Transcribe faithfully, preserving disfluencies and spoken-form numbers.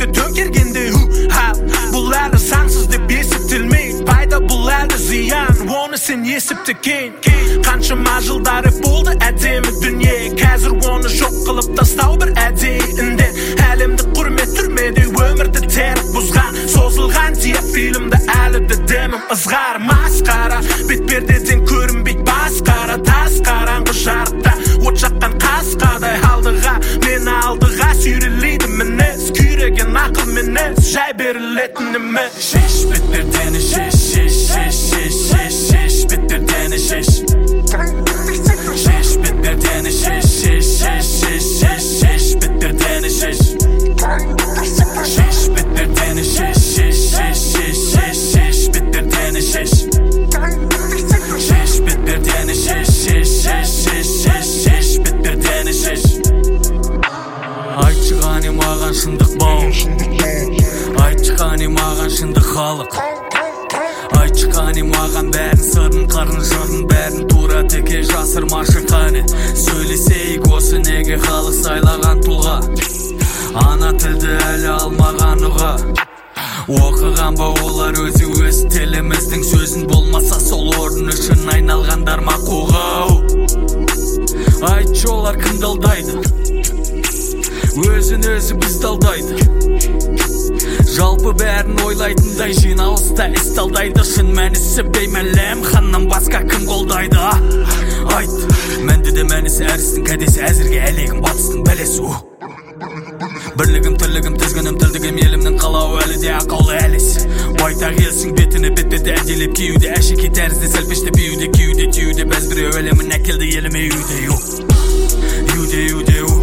Көкте төңкергенде ha бұл әлі заңсыз деп есіптелмейді пайда бұл әлі зиян оны сен есіпті кейін қаншама жылдары болды әдемі дүние қазір оны жоқ қылып тастау бір әдейі індет әлемді құрмет түрмеде өмірді теріп бұзған созылған диет фильмді әлі де демім ызғар масқара бетпердеден көрінбейді басқара тас қараңғы жарықта от жаққан қасқадай алдыға мені алдыға сүйрелейді мінез күйреген ақыл мінез жай берілетін емес шеш бетпердені шеш шеш шеш шеш шеш шеш бетпердені шеш шеш бетпердені шеш шеш шеш шеш шеш шеш бетпердені шеш шеш бетпердені шеш шеш шеш шеш шеш шеш бетпердені шеш шеш бетпердені шеш шеш шеш шеш шеш шеш бетпердені шеш айтшы қане маған шындық бау айтшы қане маған шындық халық айтшы қане маған бәрін сырын қарын жырын бәрін тура теке жасырмашы қане сөйлесейік осы неге халық сайлаған тұлға ана тілді әлі алмаған ұға оқыған ба олар өзі өз тіліміздің сөзін болмаса сол орын үшін айналғандар ма қоғау айтшы олар кімді алдайды өзін өзі бізді алдайды жалпы бәрін ойлайтындай жиналыста іс талдайды шын мәнісі беймәлім ханнан басқа кім қолдайды айт мәнді де мәнісі әрістің кәдесі әзірге әлегім батыстың бәлесі бірлігім тірлігім тізгінім тілдігім елімнің қалауы әлі де ақаулы әлесі байтақ елсің бетіні беттерді әделеп киюде әшеке тәрізді сәлпешті биюде киюде тиюде бәз біреу әлемін әкелді еліме юде ю юде юде ю